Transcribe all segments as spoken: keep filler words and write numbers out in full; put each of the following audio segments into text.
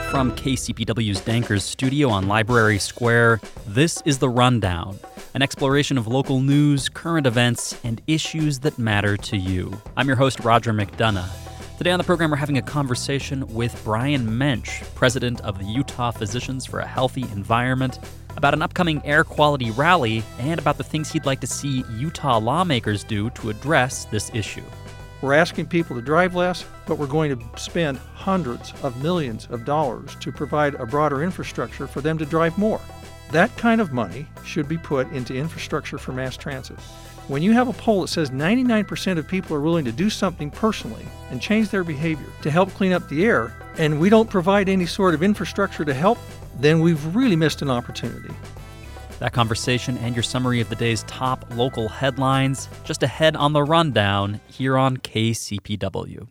From K C P W's Dankers studio on Library Square, this is The Rundown, an exploration of local news, current events, and issues that matter to you. I'm your host, Roger McDonough. Today on the program, we're having a conversation with Brian Mensch, president of the Utah Physicians for a Healthy Environment, about an upcoming air quality rally and about the things he'd like to see Utah lawmakers do to address this issue. We're asking people to drive less, but we're going to spend hundreds of millions of dollars to provide a broader infrastructure for them to drive more. That kind of money should be put into infrastructure for mass transit. When you have a poll that says ninety-nine percent of people are willing to do something personally and change their behavior to help clean up the air, and we don't provide any sort of infrastructure to help, then we've really missed an opportunity. That conversation and your summary of the day's top local headlines just ahead on The Rundown here on K C P W.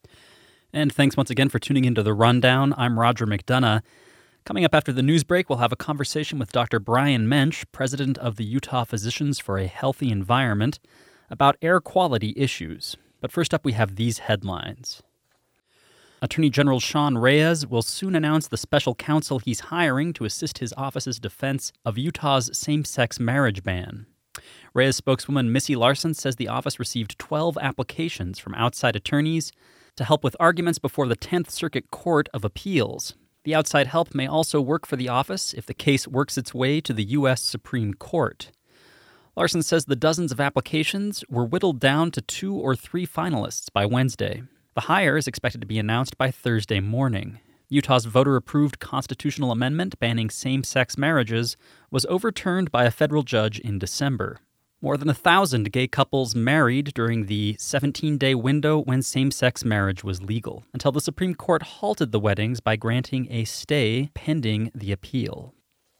And thanks once again for tuning into The Rundown. I'm Roger McDonough. Coming up after the news break, we'll have a conversation with Doctor Brian Mensch, president of the Utah Physicians for a Healthy Environment, about air quality issues. But first up, we have these headlines. Attorney General Sean Reyes will soon announce the special counsel he's hiring to assist his office's defense of Utah's same-sex marriage ban. Reyes spokeswoman Missy Larson says the office received twelve applications from outside attorneys to help with arguments before the tenth Circuit Court of Appeals. The outside help may also work for the office if the case works its way to the U S Supreme Court. Larson says the dozens of applications were whittled down to two or three finalists by Wednesday. The hire is expected to be announced by Thursday morning. Utah's voter-approved constitutional amendment banning same-sex marriages was overturned by a federal judge in December. More than a thousand gay couples married during the seventeen-day window when same-sex marriage was legal, until the Supreme Court halted the weddings by granting a stay pending the appeal.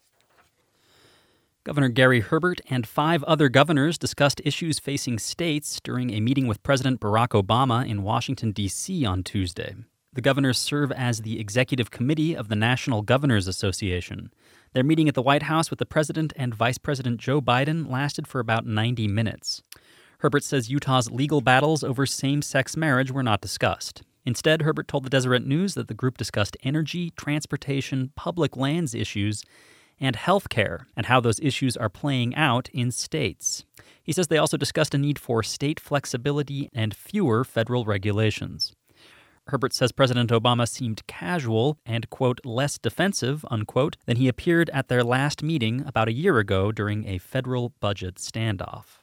Governor Gary Herbert and five other governors discussed issues facing states during a meeting with President Barack Obama in Washington, D C on Tuesday. The governors serve as the executive committee of the National Governors Association. Their meeting at the White House with the president and Vice President Joe Biden lasted for about ninety minutes. Herbert says Utah's legal battles over same-sex marriage were not discussed. Instead, Herbert told the Deseret News that the group discussed energy, transportation, public lands issues, and health care, and how those issues are playing out in states. He says they also discussed a need for state flexibility and fewer federal regulations. Herbert says President Obama seemed casual and, quote, less defensive, unquote, than he appeared at their last meeting about a year ago during a federal budget standoff.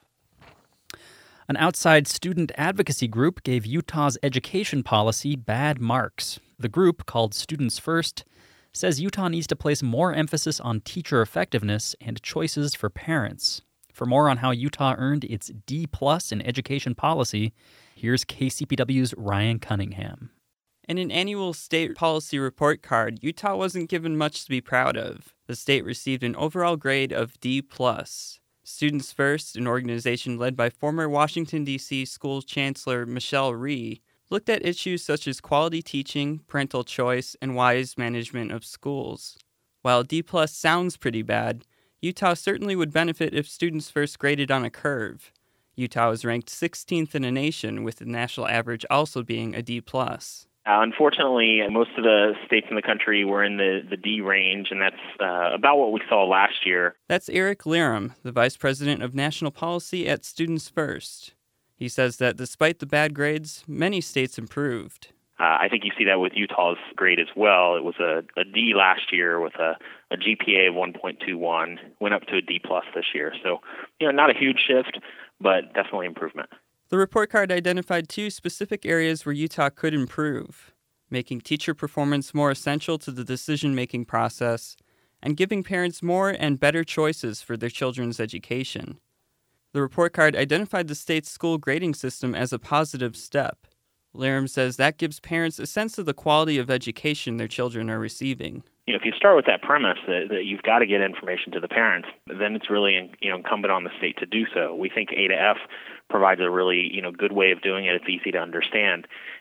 An outside student advocacy group gave Utah's education policy bad marks. The group, called Students First, says Utah needs to place more emphasis on teacher effectiveness and choices for parents. For more on how Utah earned its D plus in education policy, here's K C P W's Ryan Cunningham. In an annual state policy report card, Utah wasn't given much to be proud of. The state received an overall grade of D plus. Students First, an organization led by former Washington, D C school chancellor Michelle Rhee, looked at issues such as quality teaching, parental choice, and wise management of schools. While D plus sounds pretty bad, Utah certainly would benefit if Students First graded on a curve. Utah is ranked sixteenth in the nation, with the national average also being a D plus. Uh, unfortunately, most of the states in the country were in the, the D range, and that's uh, about what we saw last year. That's Eric Lirum, the Vice President of National Policy at Students First. He says that despite the bad grades, many states improved. Uh, I think you see that with Utah's grade as well. It was a, a D last year with a, a G P A of one point two one, went up to a D plus this year. So, you know, not a huge shift, but definitely improvement. The report card identified two specific areas where Utah could improve: making teacher performance more essential to the decision-making process and giving parents more and better choices for their children's education. The report card identified the state's school grading system as a positive step. Lirum says that gives parents a sense of the quality of education their children are receiving. You know, if you start with that premise that, that you've got to get information to the parents, then it's really, you know, incumbent on the state to do so. We think A to F provides a really, you know, good way of doing it. It's easy to understand.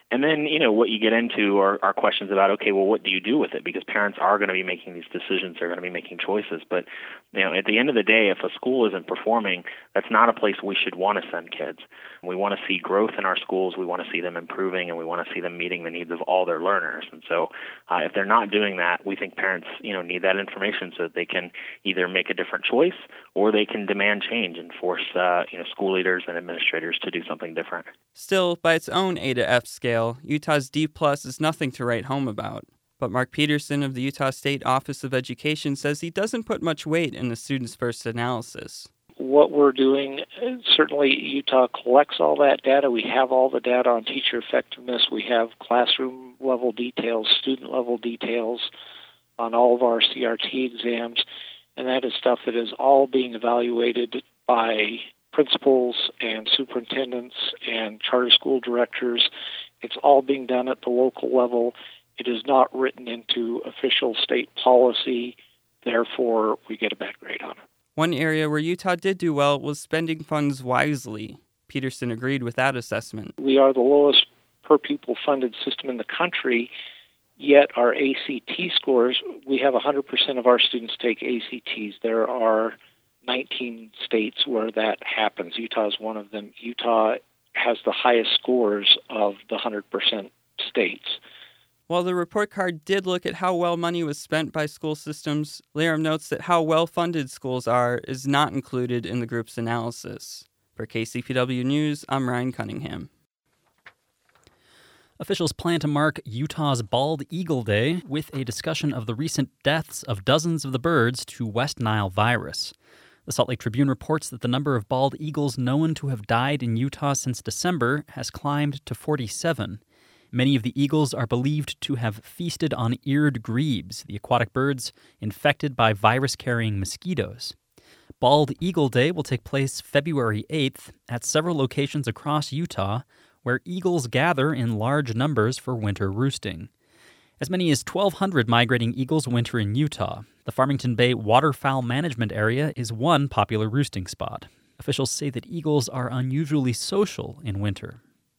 And then, you know, what you get into are, are questions about, okay, well, what do you do with it? Because parents are going to be making these decisions. They're going to be making choices. But, you know, at the end of the day, if a school isn't performing, that's not a place we should want to send kids. We want to see growth in our schools. We want to see them improving, and we want to see them meeting the needs of all their learners. And so uh, if they're not doing that, we think parents, you know, need that information so that they can either make a different choice or they can demand change and force, uh, you know, school leaders and administrators to do something different. Still, by its own A to F scale, Utah's D plus is nothing to write home about. But Mark Peterson of the Utah State Office of Education says he doesn't put much weight in the Students First analysis. What we're doing, certainly Utah collects all that data. We have all the data on teacher effectiveness. We have classroom level details, student level details on all of our C R T exams. And that is stuff that is all being evaluated by principals and superintendents and charter school directors. It's all being done at the local level. It is not written into official state policy. Therefore, we get a bad grade on it. One area where Utah did do well was spending funds wisely. Peterson agreed with that assessment. We are the lowest per pupil funded system in the country, yet our A C T scores, we have one hundred percent of our students take A C Ts. There are nineteen states where that happens. Utah is one of them. Utah has the highest scores of the one hundred percent states. While the report card did look at how well money was spent by school systems, Laram notes that how well-funded schools are is not included in the group's analysis. For K C P W News, I'm Ryan Cunningham. Officials plan to mark Utah's Bald Eagle Day with a discussion of the recent deaths of dozens of the birds to West Nile virus. The Salt Lake Tribune reports that the number of bald eagles known to have died in Utah since December has climbed to forty-seven. Many of the eagles are believed to have feasted on eared grebes, the aquatic birds infected by virus-carrying mosquitoes. Bald Eagle Day will take place February eighth at several locations across Utah where eagles gather in large numbers for winter roosting. As many as twelve hundred migrating eagles winter in Utah. The Farmington Bay Waterfowl Management Area is one popular roosting spot. Officials say that eagles are unusually social in winter.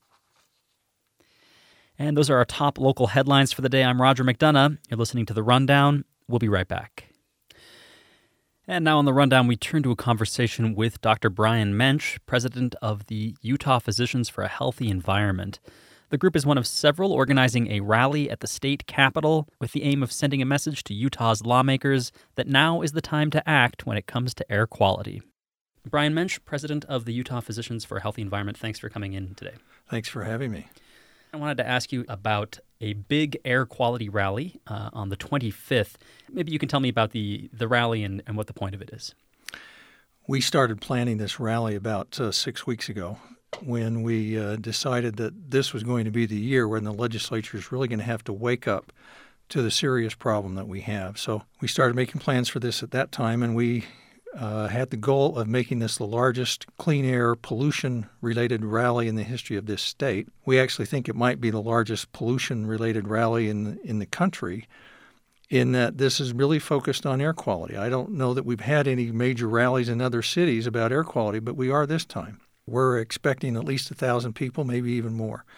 And those are our top local headlines for the day. I'm Roger McDonough. You're listening to The Rundown. We'll be right back. And now on The Rundown, we turn to a conversation with Doctor Brian Mensch, president of the Utah Physicians for a Healthy Environment. The group is one of several organizing a rally at the state capitol with the aim of sending a message to Utah's lawmakers that now is the time to act when it comes to air quality. Brian Mensch, president of the Utah Physicians for a Healthy Environment, thanks for coming in today. Thanks for having me. I wanted to ask you about a big air quality rally uh, on the twenty-fifth. Maybe you can tell me about the, the rally and, and what the point of it is. We started planning this rally about uh, six weeks ago when we uh, decided that this was going to be the year when the legislature is really going to have to wake up to the serious problem that we have. So we started making plans for this at that time, and we Uh, had the goal of making this the largest clean air pollution-related rally in the history of this state. We actually think it might be the largest pollution-related rally in in the country, in that this is really focused on air quality. I don't know that we've had any major rallies in other cities about air quality, but we are this time. We're expecting at least one thousand people, maybe even more.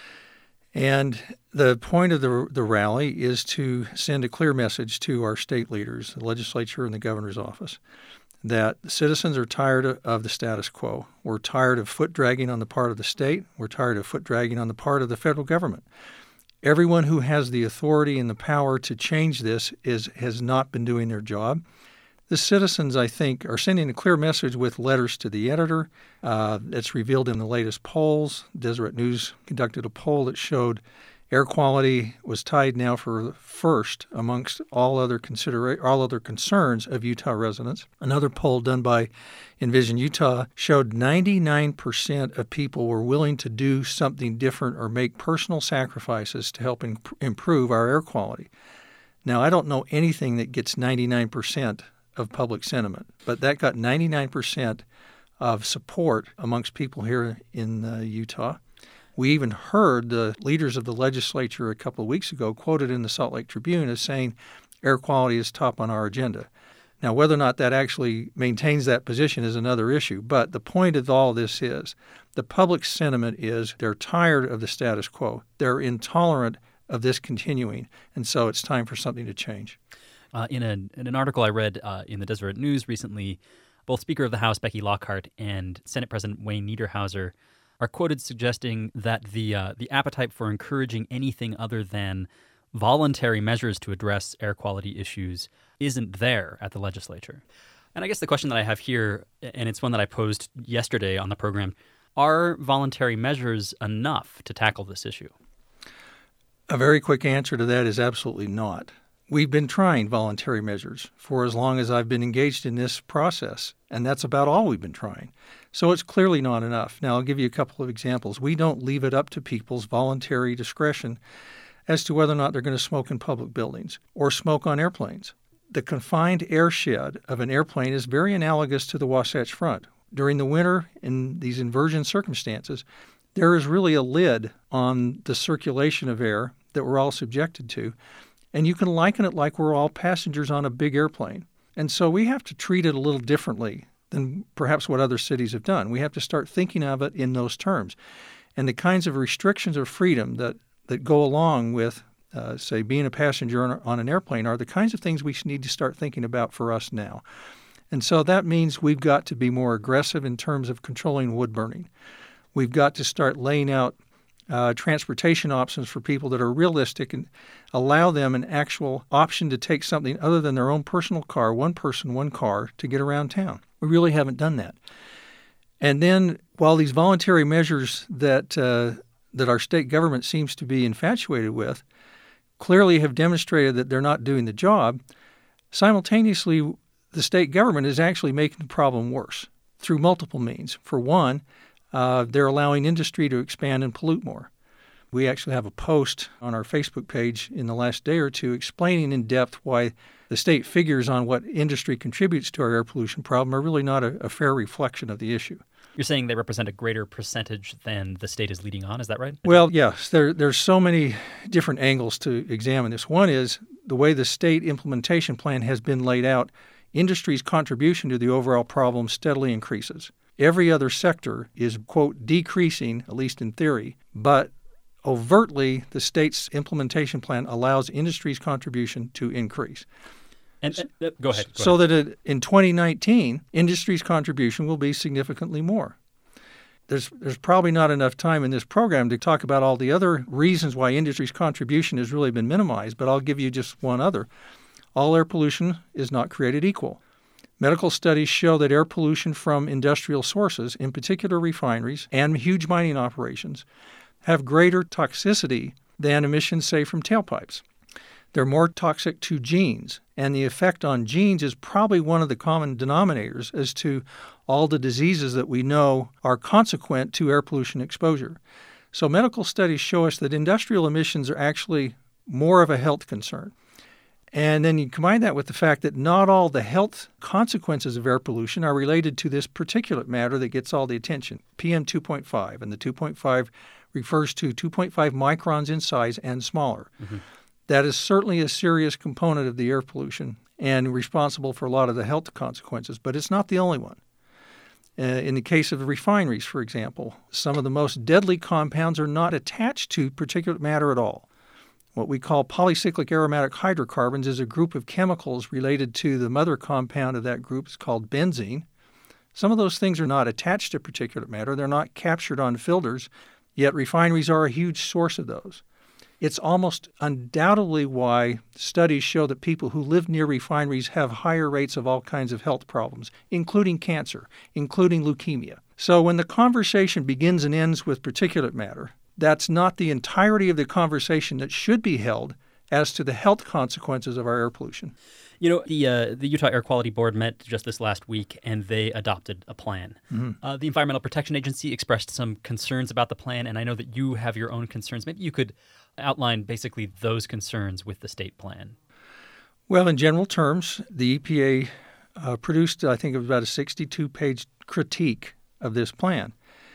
And the point of the the rally is to send a clear message to our state leaders, the legislature and the governor's office, that citizens are tired of the status quo. We're tired of foot dragging on the part of the state. We're tired of foot dragging on the part of the federal government. Everyone who has the authority and the power to change this is has not been doing their job. The citizens, I think, are sending a clear message with letters to the editor. Uh, it's revealed in the latest polls. Deseret News conducted a poll that showed air quality was tied now for first amongst all other considera- all other concerns of Utah residents. Another poll done by Envision Utah showed ninety-nine percent of people were willing to do something different or make personal sacrifices to help imp- improve our air quality. Now, I don't know anything that gets ninety-nine percent of public sentiment, but that got ninety-nine percent of support amongst people here in uh, Utah. We even heard the leaders of the legislature a couple of weeks ago quoted in the Salt Lake Tribune as saying air quality is top on our agenda. Now, whether or not that actually maintains that position is another issue, but the point of all this is The public sentiment is they're tired of the status quo. They're intolerant of this continuing, and so it's time for something to change. Uh, in, a, in an article I read uh, in the Deseret News recently, both Speaker of the House Becky Lockhart and Senate President Wayne Niederhauser are quoted suggesting that the uh, the appetite for encouraging anything other than voluntary measures to address air quality issues isn't there at the legislature. And I guess the question that I have here, and it's one that I posed yesterday on the program, are voluntary measures enough to tackle this issue? A very quick answer to that is absolutely not. We've been trying voluntary measures for as long as I've been engaged in this process, and that's about all we've been trying. So it's clearly not enough. Now, I'll give you a couple of examples. We don't leave it up to people's voluntary discretion as to whether or not they're going to smoke in public buildings or smoke on airplanes. The confined air shed of an airplane is very analogous to the Wasatch Front. During the winter, in these inversion circumstances, there is really a lid on the circulation of air that we're all subjected to. And you can liken it like we're all passengers on a big airplane. And so we have to treat it a little differently than perhaps what other cities have done. We have to start thinking of it in those terms. And the kinds of restrictions of freedom that, that go along with, uh, say, being a passenger on, on an airplane are the kinds of things we need to start thinking about for us now. And so that means we've got to be more aggressive in terms of controlling wood burning. We've got to start laying out Uh, transportation options for people that are realistic and allow them an actual option to take something other than their own personal car, one person, one car, to get around town. We really haven't done that. And then while these voluntary measures that uh, that our state government seems to be infatuated with clearly have demonstrated that they're not doing the job, simultaneously the state government is actually making the problem worse through multiple means. For one, Uh, they're allowing industry to expand and pollute more. We actually have a post on our Facebook page in the last day or two explaining in depth why the state figures on what industry contributes to our air pollution problem are really not a, a fair reflection of the issue. You're saying they represent a greater percentage than the state is leading on, is that right? Well, yes. There, there's so many different angles to examine this. One is the way the state implementation plan has been laid out, industry's contribution to the overall problem steadily increases. Every other sector is, quote, decreasing, at least in theory, but overtly the state's implementation plan allows industry's contribution to increase. And uh, go ahead. Go so ahead. that it, in twenty nineteen, industry's contribution will be significantly more. There's, there's probably not enough time in this program to talk about all the other reasons why industry's contribution has really been minimized, but I'll give you just one other. All air pollution is not created equal. Medical studies show that air pollution from industrial sources, in particular refineries and huge mining operations, have greater toxicity than emissions, say, from tailpipes. They're more toxic to genes, and the effect on genes is probably one of the common denominators as to all the diseases that we know are consequent to air pollution exposure. So medical studies show us that industrial emissions are actually more of a health concern. And then you combine that with the fact that not all the health consequences of air pollution are related to this particulate matter that gets all the attention, P M two point five. And the two point five refers to two point five microns in size and smaller. Mm-hmm. That is certainly a serious component of the air pollution and responsible for a lot of the health consequences, but it's not the only one. Uh, in the case of the refineries, for example, some of the most deadly compounds are not attached to particulate matter at all. What we call polycyclic aromatic hydrocarbons is a group of chemicals related to the mother compound of that group. It's called benzene. Some of those things are not attached to particulate matter. They're not captured on filters, yet refineries are a huge source of those. It's almost undoubtedly why studies show that people who live near refineries have higher rates of all kinds of health problems, including cancer, including leukemia. So when the conversation begins and ends with particulate matter, that's not the entirety of the conversation that should be held as to the health consequences of our air pollution. You know, the uh, the Utah Air Quality Board met just this last week, and they adopted a plan. Mm-hmm. Uh, the Environmental Protection Agency expressed some concerns about the plan, and I know that you have your own concerns. Maybe you could outline basically those concerns with the state plan. Well, in general terms, the E P A uh, produced, I think it was about a sixty-two page critique of this plan.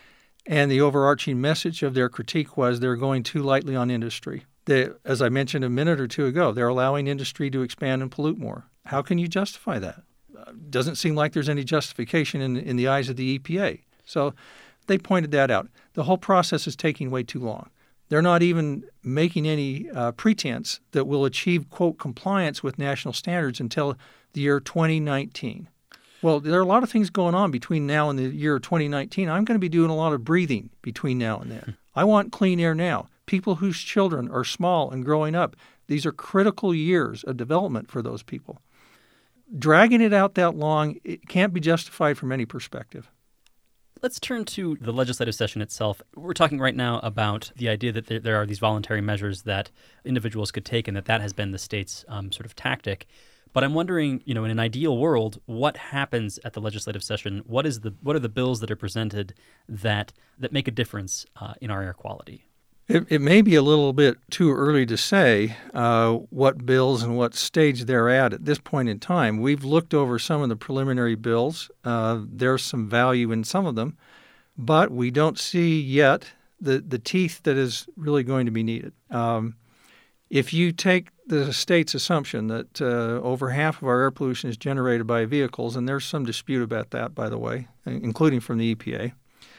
And the overarching message of their critique was they're going too lightly on industry. They, as I mentioned a minute or two ago, they're allowing industry to expand and pollute more. How can you justify that? Uh, doesn't seem like there's any justification in, in the eyes of the E P A. So They pointed that out. The whole process is taking way too long. They're not even making any uh, pretense that we'll achieve, quote, compliance with national standards until the year twenty nineteen. Well, there are a lot of things going on between now and the year twenty nineteen. I'm going to be doing a lot of breathing between now and then. I want clean air now. People whose children are small and growing up, these are critical years of development for those people. Dragging it out that long, it can't be justified from any perspective. Let's turn to the legislative session itself. We're talking right now about the idea that there, there are these voluntary measures that individuals could take and that that has been the state's um, sort of tactic. But I'm wondering, you know, in an ideal world, what happens at the legislative session? What is the what are the bills that are presented that that make a difference uh, in our air quality? It, it may be a little bit too early to say uh, what bills and what stage they're at at this point in time. We've looked over some of the preliminary bills. Uh, there's some value in some of them, but we don't see yet the, the teeth that is really going to be needed. Um, if you take the state's assumption that uh, over half of our air pollution is generated by vehicles, and there's some dispute about that, by the way, including from the E P A,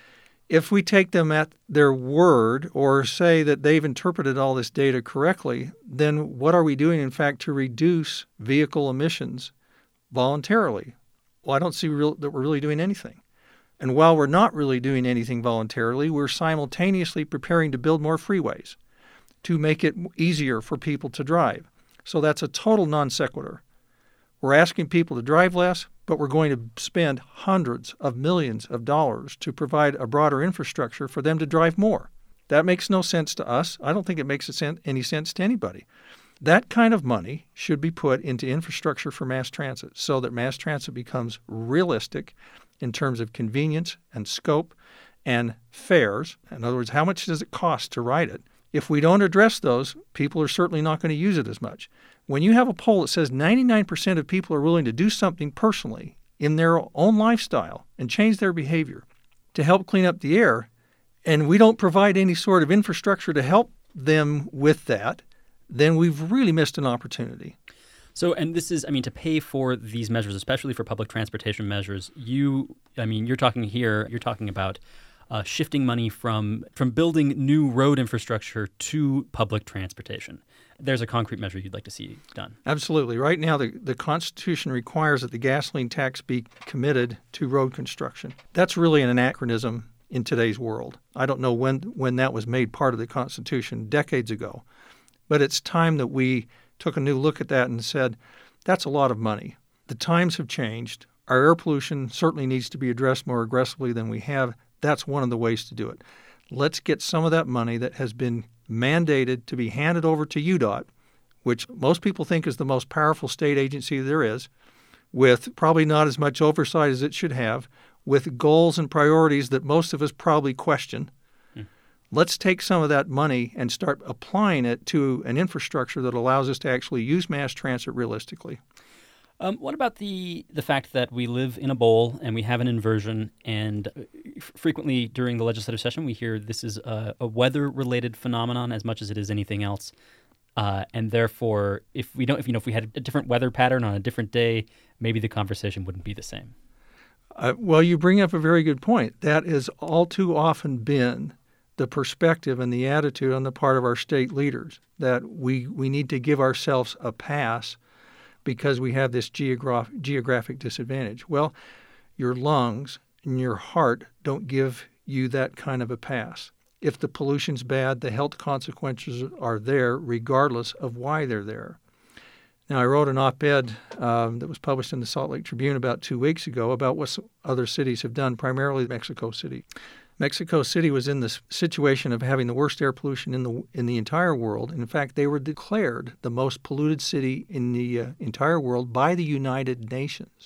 if we take them at their word or say that they've interpreted all this data correctly, then what are we doing, in fact, to reduce vehicle emissions voluntarily? Well, I don't see real, that we're really doing anything. And while we're not really doing anything voluntarily, we're simultaneously preparing to build more freeways to make it easier for people to drive. So that's a total non sequitur. We're asking people to drive less, but we're going to spend hundreds of millions of dollars to provide a broader infrastructure for them to drive more. That makes no sense to us. I don't think it makes any sense to anybody. That kind of money should be put into infrastructure for mass transit so that mass transit becomes realistic in terms of convenience and scope and fares. In other words, how much does it cost to ride it? If we don't address those, people are certainly not going to use it as much. When you have a poll that says ninety-nine percent of people are willing to do something personally in their own lifestyle and change their behavior to help clean up the air, and we don't provide any sort of infrastructure to help them with that, then we've really missed an opportunity. So, and this is, I mean, to pay for these measures, especially for public transportation measures, you, I mean, you're talking here, you're talking about Uh, shifting money from from building new road infrastructure to public transportation. There's a concrete measure you'd like to see done. Absolutely. Right now, the, the Constitution requires that the gasoline tax be committed to road construction. That's really an anachronism in today's world. I don't know when, when that was made part of the Constitution, decades ago. But it's time that we took a new look at that and said, that's a lot of money. The times have changed. Our air pollution certainly needs to be addressed more aggressively than we have. That's one of the ways to do it. Let's get some of that money that has been mandated to be handed over to U D O T, which most people think is the most powerful state agency there is, with probably not as much oversight as it should have, with goals and priorities that most of us probably question. Hmm. Let's take some of that money and start applying it to an infrastructure that allows us to actually use mass transit realistically. Um, what about the the fact that we live in a bowl and we have an inversion, and f- frequently during the legislative session we hear this is a, a weather-related phenomenon as much as it is anything else, uh, and therefore, if we don't, if you know, if we had a different weather pattern on a different day, maybe the conversation wouldn't be the same. Uh, well, you bring up a very good point. That has all too often been the perspective and the attitude on the part of our state leaders, that we we need to give ourselves a pass because we have this geograph- geographic disadvantage. Well, your lungs and your heart don't give you that kind of a pass. If the pollution's bad, the health consequences are there regardless of why they're there. Now, I wrote an op-ed um, that was published in the Salt Lake Tribune about two weeks ago about what other cities have done, primarily Mexico City. Mexico City was in the situation of having the worst air pollution in the in the entire world. In fact, they were declared the most polluted city in the uh, entire world by the United Nations.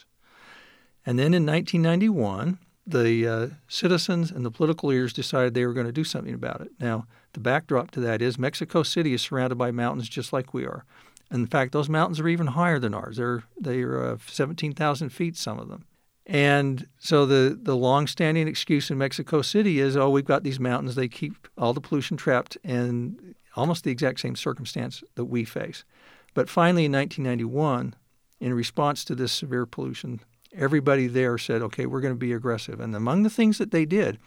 And then in nineteen ninety-one, the uh, citizens and the political leaders decided they were going to do something about it. Now, the backdrop to that is Mexico City is surrounded by mountains just like we are. And in fact, those mountains are even higher than ours. They're they're uh, seventeen thousand feet, some of them. And so the, the long-standing excuse in Mexico City is, oh, we've got these mountains. They keep all the pollution trapped in almost the exact same circumstance that we face. But finally, in nineteen ninety-one, in response to this severe pollution, everybody there said, okay, we're going to be aggressive. And among the things that they did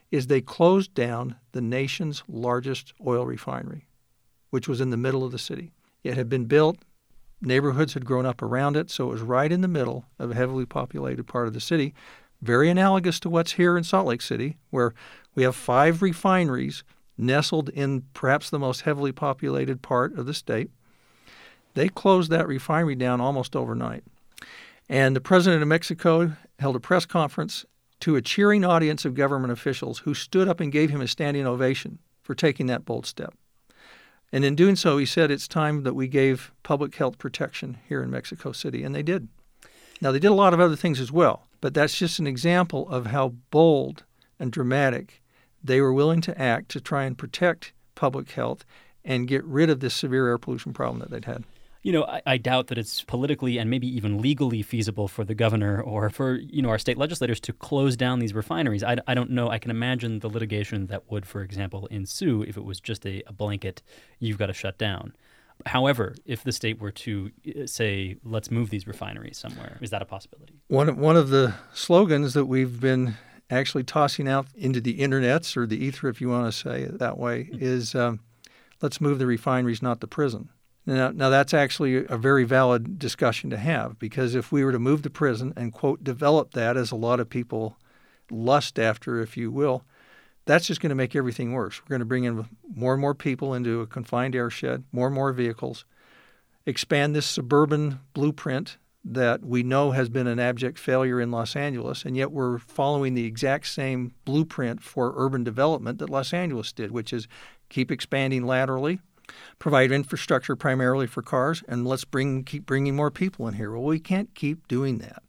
is they closed down the nation's largest oil refinery, which was in the middle of the city. It had been built, neighborhoods had grown up around it, so it was right in the middle of a heavily populated part of the city, very analogous to what's here in Salt Lake City, where we have five refineries nestled in perhaps the most heavily populated part of the state. They closed that refinery down almost overnight. And the president of Mexico held a press conference to a cheering audience of government officials who stood up and gave him a standing ovation for taking that bold step. And in doing so, he said it's time that we gave public health protection here in Mexico City, and they did. Now, they did a lot of other things as well, but that's just an example of how bold and dramatic they were willing to act to try and protect public health and get rid of this severe air pollution problem that they'd had. You know, I, I doubt that it's politically and maybe even legally feasible for the governor or for, you know, our state legislators to close down these refineries. I, I don't know. I can imagine the litigation that would, for example, ensue if it was just a, a blanket, you've got to shut down. However, if the state were to say, let's move these refineries somewhere, is that a possibility? One of, one of the slogans that we've been actually tossing out into the internets or the ether, if you want to say it that way, mm-hmm. is um, let's move the refineries, not the prison. Now, now, that's actually a very valid discussion to have, because if we were to move the prison and, quote, develop that, as a lot of people lust after, if you will, that's just going to make everything worse. We're going to bring in more and more people into a confined air shed, more and more vehicles, expand this suburban blueprint that we know has been an abject failure in Los Angeles, and yet we're following the exact same blueprint for urban development that Los Angeles did, which is keep expanding laterally, provide infrastructure primarily for cars, and let's bring keep bringing more people in here. Well, we can't keep doing that.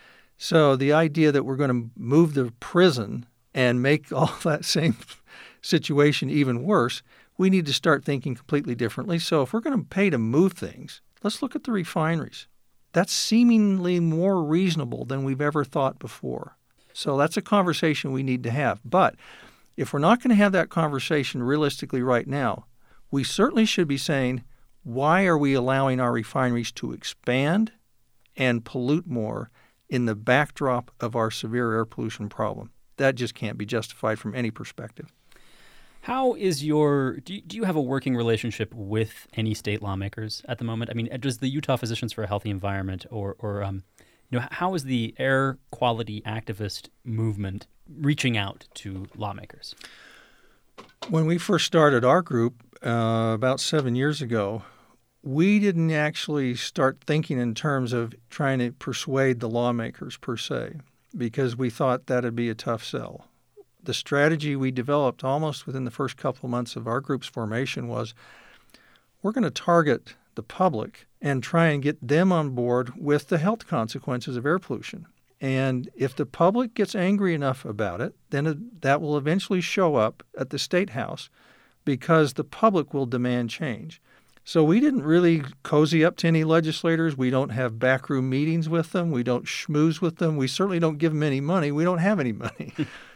So the idea that we're going to move the prison and make all that same situation even worse, we need to start thinking completely differently. So if we're going to pay to move things, let's look at the refineries. That's seemingly more reasonable than we've ever thought before. So that's a conversation we need to have. But if we're not going to have that conversation realistically right now, we certainly should be saying, why are we allowing our refineries to expand and pollute more in the backdrop of our severe air pollution problem? That just can't be justified from any perspective. How is your, do you, do you have a working relationship with any state lawmakers at the moment? I mean, does the Utah Physicians for a Healthy Environment or, or um, you know, how is the air quality activist movement reaching out to lawmakers? When we first started our group uh, about seven years ago, we didn't actually start thinking in terms of trying to persuade the lawmakers per se, because we thought that'd be a tough sell. The strategy we developed almost within the first couple of months of our group's formation was we're going to target the public and try and get them on board with the health consequences of air pollution. And if the public gets angry enough about it, then it, that will eventually show up at the State House because the public will demand change. So we didn't really cozy up to any legislators. We don't have backroom meetings with them. We don't schmooze with them. We certainly don't give them any money. We don't have any money.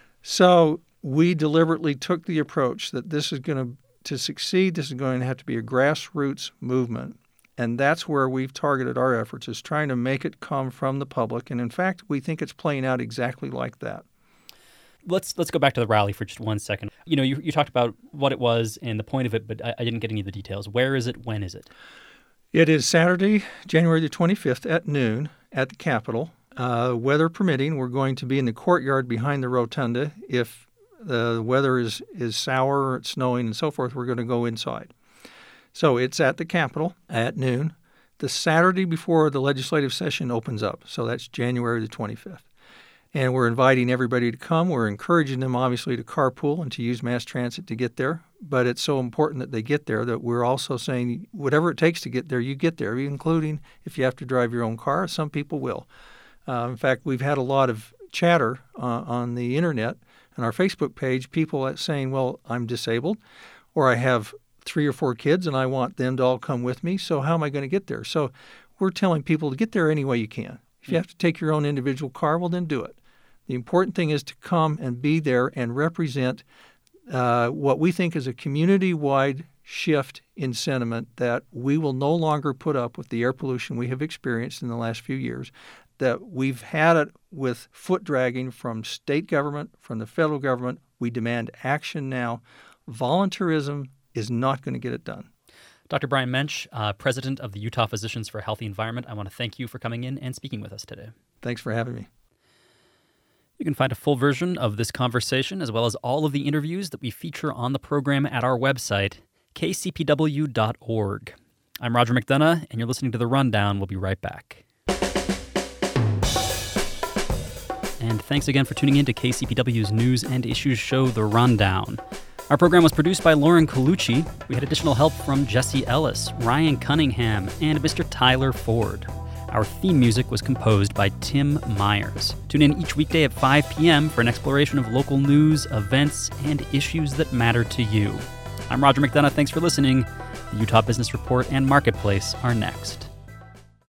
So we deliberately took the approach that this is going to, to succeed, this is going to have to be a grassroots movement. And that's where we've targeted our efforts, is trying to make it come from the public. And in fact, we think it's playing out exactly like that. Let's let's go back to the rally for just one second. You know, you, you talked about what it was and the point of it, but I, I didn't get any of the details. Where is it? When is it? It is Saturday, January the twenty-fifth at noon at the Capitol. Uh, weather permitting, we're going to be in the courtyard behind the rotunda. If the weather is, is sour, or it's snowing and so forth, we're going to go inside. So it's at the Capitol at noon, the Saturday before the legislative session opens up. So that's January the twenty-fifth. And we're inviting everybody to come. We're encouraging them, obviously, to carpool and to use mass transit to get there. But it's so important that they get there that we're also saying whatever it takes to get there, you get there, including if you have to drive your own car. Some people will. Uh, in fact, we've had a lot of chatter uh, on the internet and our Facebook page, people saying, well, I'm disabled, or I have three or four kids and I want them to all come with me, so how am I going to get there? So we're telling people to get there any way you can. If you have to take your own individual car, well, then do it. The important thing is to come and be there and represent uh, what we think is a community-wide shift in sentiment that we will no longer put up with the air pollution we have experienced in the last few years, that we've had it with foot dragging from state government, from the federal government. We demand action now. Voluntarism is not going to get it done. Doctor Brian Mensch, uh, president of the Utah Physicians for a Healthy Environment, I want to thank you for coming in and speaking with us today. Thanks for having me. You can find a full version of this conversation, as well as all of the interviews that we feature on the program at our website, k c p w dot org. I'm Roger McDonough, and you're listening to The Rundown. We'll be right back. And thanks again for tuning in to K C P W's news and issues show, The Rundown. Our program was produced by Lauren Colucci. We had additional help from Jesse Ellis, Ryan Cunningham, and Mister Tyler Ford. Our theme music was composed by Tim Myers. Tune in each weekday at five p.m. for an exploration of local news, events, and issues that matter to you. I'm Roger McDonough. Thanks for listening. The Utah Business Report and Marketplace are next.